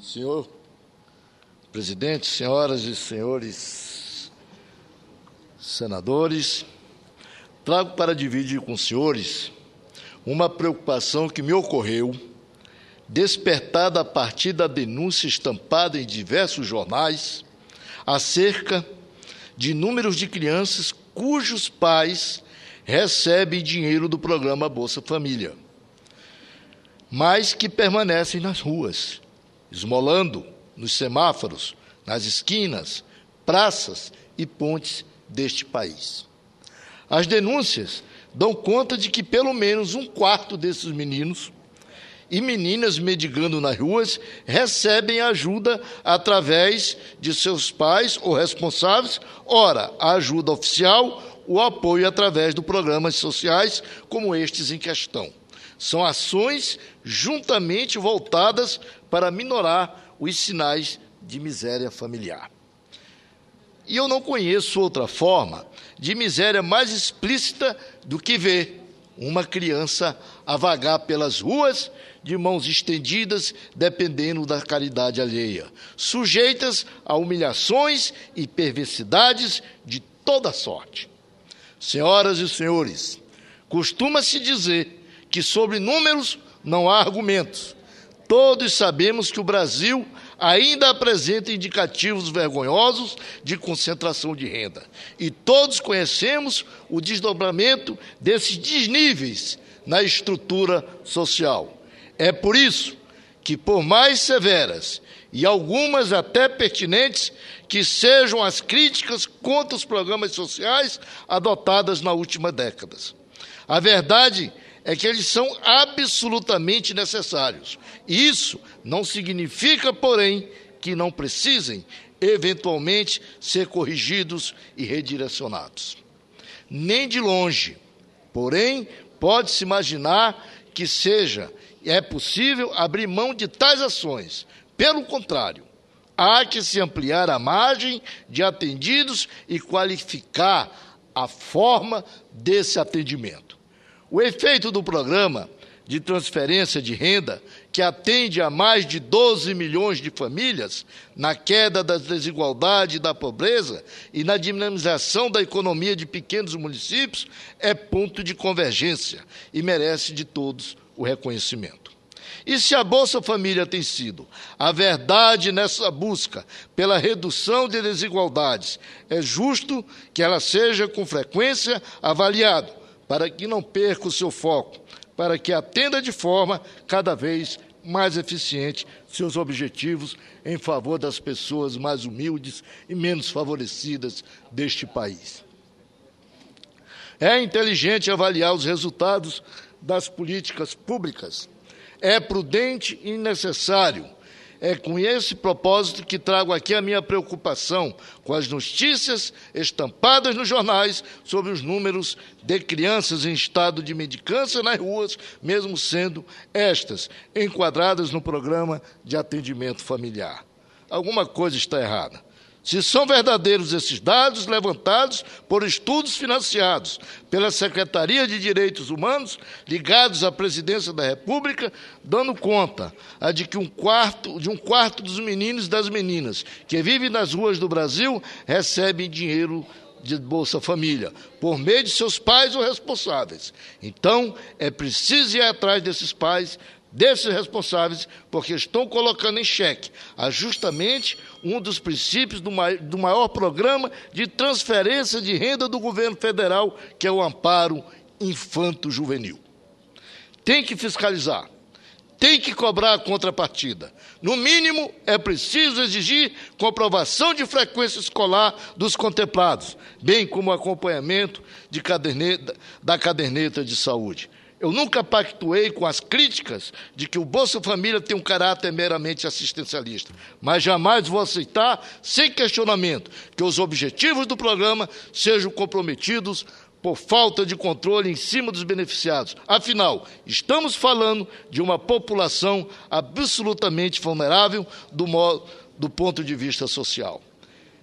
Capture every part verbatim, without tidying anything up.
Senhor presidente, senhoras e senhores senadores, trago para dividir com os senhores uma preocupação que me ocorreu, despertada a partir da denúncia estampada em diversos jornais acerca de números de crianças cujos pais recebem dinheiro do programa Bolsa Família, mas que permanecem nas ruas, esmolando nos semáforos, nas esquinas, praças e pontes deste país. As denúncias dão conta de que pelo menos um quarto desses meninos e meninas mendigando nas ruas recebem ajuda através de seus pais ou responsáveis, ora, a ajuda oficial, o apoio através de programas sociais como estes em questão. São ações juntamente voltadas para minorar os sinais de miséria familiar. E eu não conheço outra forma de miséria mais explícita do que ver uma criança a vagar pelas ruas de mãos estendidas, dependendo da caridade alheia, sujeitas a humilhações e perversidades de toda sorte. Senhoras e senhores, costuma-se dizer que sobre números não há argumentos. Todos sabemos que o Brasil ainda apresenta indicativos vergonhosos de concentração de renda. E todos conhecemos o desdobramento desses desníveis na estrutura social. É por isso que, por mais severas e algumas até pertinentes que sejam as críticas contra os programas sociais adotadas na última década, a verdade é que eles são absolutamente necessários. E isso não significa, porém, que não precisem, eventualmente, ser corrigidos e redirecionados. Nem de longe. Porém, pode-se imaginar que seja, é possível abrir mão de tais ações. Pelo contrário, há que se ampliar a margem de atendidos e qualificar a forma desse atendimento. O efeito do programa de transferência de renda, que atende a mais de doze milhões de famílias, na queda da desigualdade e da pobreza e na dinamização da economia de pequenos municípios, é ponto de convergência e merece de todos o reconhecimento. E se a Bolsa Família tem sido a verdade nessa busca pela redução de desigualdades, é justo que ela seja com frequência avaliada, para que não perca o seu foco, para que atenda de forma cada vez mais eficiente seus objetivos em favor das pessoas mais humildes e menos favorecidas deste país. É inteligente avaliar os resultados das políticas públicas. É prudente e necessário. É com esse propósito que trago aqui a minha preocupação com as notícias estampadas nos jornais sobre os números de crianças em estado de mendicância nas ruas, mesmo sendo estas enquadradas no programa de atendimento familiar. Alguma coisa está errada. Se são verdadeiros esses dados levantados por estudos financiados pela Secretaria de Direitos Humanos, ligados à Presidência da República, dando conta a de que um quarto, de um quarto dos meninos e das meninas que vivem nas ruas do Brasil recebem dinheiro de Bolsa Família, por meio de seus pais ou responsáveis. Então, é preciso ir atrás desses pais, desses responsáveis, porque estão colocando em xeque a justamente um dos princípios do maior, do maior programa de transferência de renda do governo federal, que é o amparo infanto-juvenil. Tem que fiscalizar, tem que cobrar a contrapartida. No mínimo, é preciso exigir comprovação de frequência escolar dos contemplados, bem como acompanhamento de caderneta, da caderneta de saúde. Eu nunca pactuei com as críticas de que o Bolsa Família tem um caráter meramente assistencialista, mas jamais vou aceitar, sem questionamento, que os objetivos do programa sejam comprometidos por falta de controle em cima dos beneficiados. Afinal, estamos falando de uma população absolutamente vulnerável do, modo, do ponto de vista social.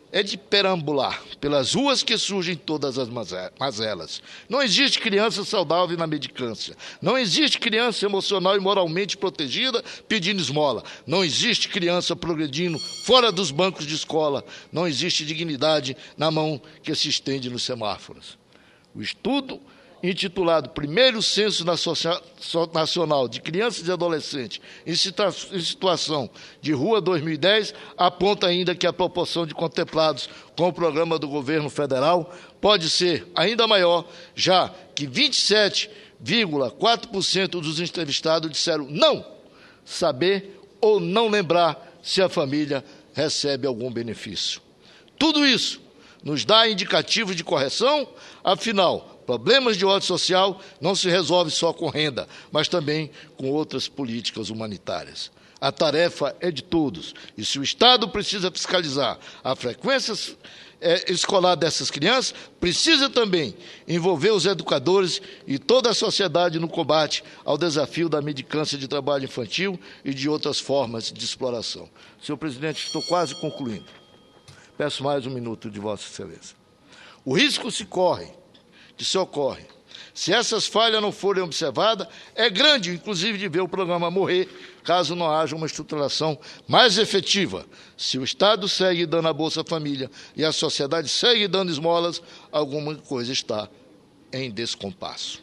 é de perambular pelas ruas que surgem todas as mazelas. Não existe criança saudável na mendicância. Não existe criança emocional e moralmente protegida pedindo esmola. Não existe criança progredindo fora dos bancos de escola. Não existe dignidade na mão que se estende nos semáforos. O estudo intitulado Primeiro Censo Nacional de Crianças e Adolescentes em Situação de Rua dois mil e dez aponta ainda que a proporção de contemplados com o programa do governo federal pode ser ainda maior, já que vinte e sete vírgula quatro por cento dos entrevistados disseram não saber ou não lembrar se a família recebe algum benefício. Tudo isso nos dá indicativos de correção, afinal, problemas de ordem social não se resolvem só com renda, mas também com outras políticas humanitárias. A tarefa é de todos, e se o Estado precisa fiscalizar a frequência é, escolar dessas crianças, precisa também envolver os educadores e toda a sociedade no combate ao desafio da mendicância de trabalho infantil e de outras formas de exploração. Senhor presidente, estou quase concluindo. Peço mais um minuto de Vossa Excelência. O risco se corre que se ocorre. Se essas falhas não forem observadas, é grande, inclusive, de ver o programa morrer, caso não haja uma estruturação mais efetiva. Se o Estado segue dando a Bolsa Família e a sociedade segue dando esmolas, alguma coisa está em descompasso.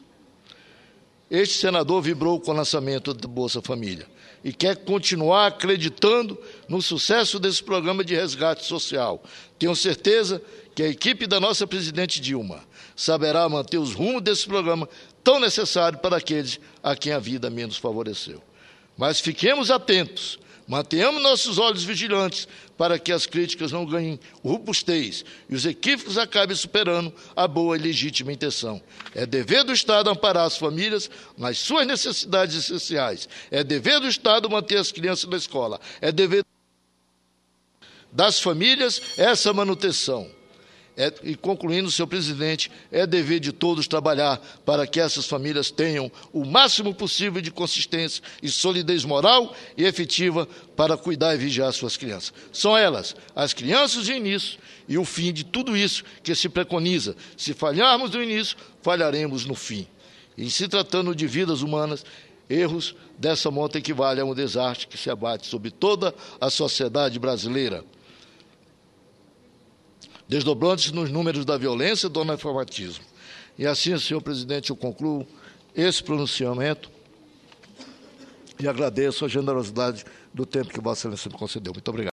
Este senador vibrou com o lançamento da Bolsa Família e quer continuar acreditando no sucesso desse programa de resgate social. Tenho certeza que a equipe da nossa presidente Dilma saberá manter os rumos desse programa tão necessário para aqueles a quem a vida menos favoreceu. Mas fiquemos atentos, mantenhamos nossos olhos vigilantes para que as críticas não ganhem robustez e os equívocos acabem superando a boa e legítima intenção. É dever do Estado amparar as famílias nas suas necessidades essenciais. É dever do Estado manter as crianças na escola. É dever das famílias essa manutenção. É, e concluindo, senhor presidente, é dever de todos trabalhar para que essas famílias tenham o máximo possível de consistência e solidez moral e efetiva para cuidar e vigiar suas crianças. São elas, as crianças, o início e o fim de tudo isso que se preconiza. Se falharmos no início, falharemos no fim. E se tratando de vidas humanas, erros dessa monta equivalem a um desastre que se abate sobre toda a sociedade brasileira, desdobrando-se nos números da violência e do analfabetismo. E assim, senhor presidente, eu concluo esse pronunciamento e agradeço a generosidade do tempo que Vossa Excelência me concedeu. Muito obrigado.